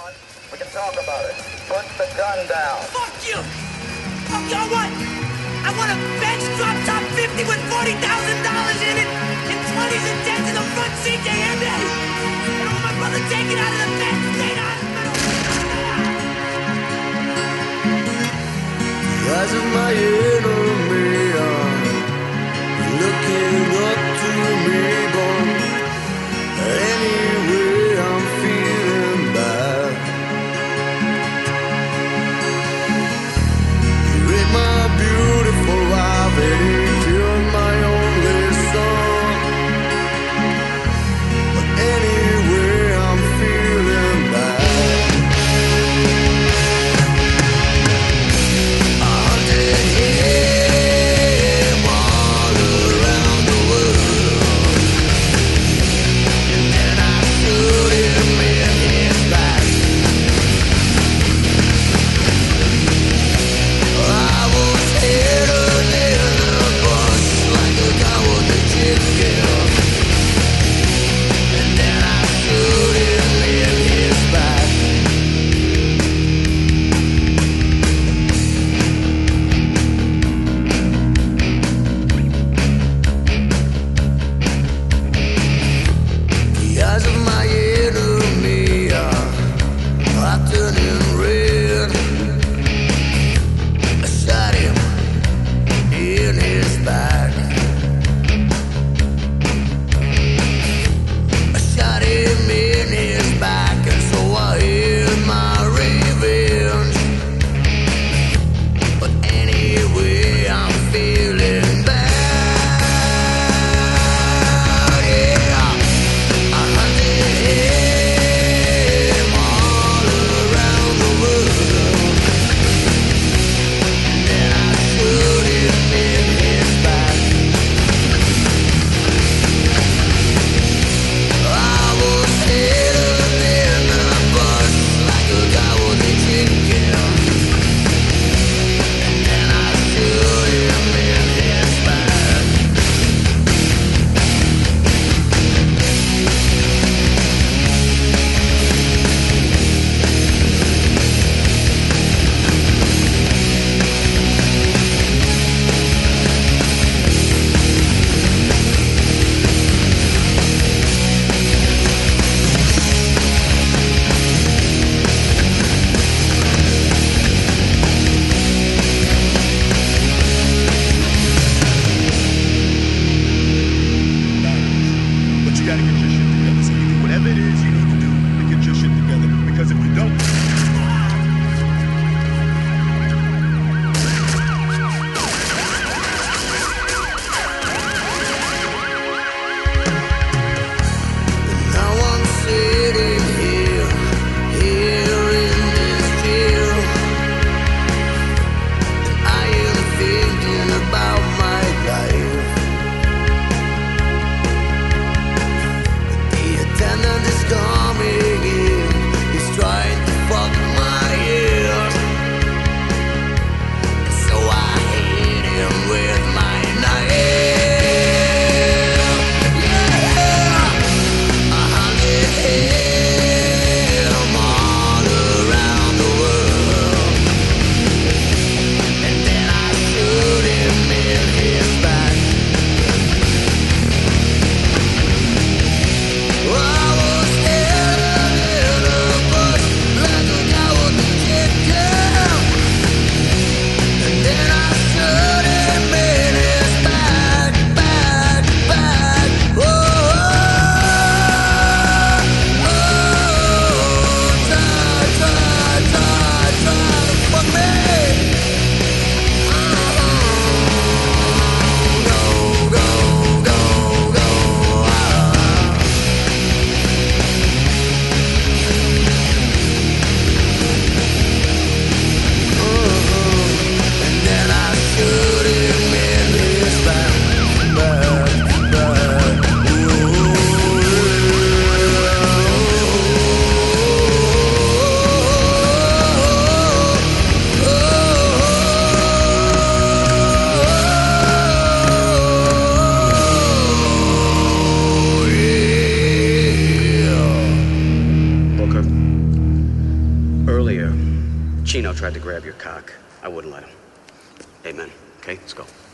want, we can talk about it. Put the gun down. Fuck you! Fuck you, I want! I want a Benz drop top 50 with $40,000 in it, and 20s and 10s in the front seat, you hear me? And I want my brother taken out of the Penn State Hospital! The eyes of my enemy are looking up to me, but anyway I'm feeling bad. You ate my beautiful wife and you killed my only son. But anyway I'm feeling bad. Earlier, Chino tried to grab your cock. I wouldn't let him. Amen. Okay, let's go.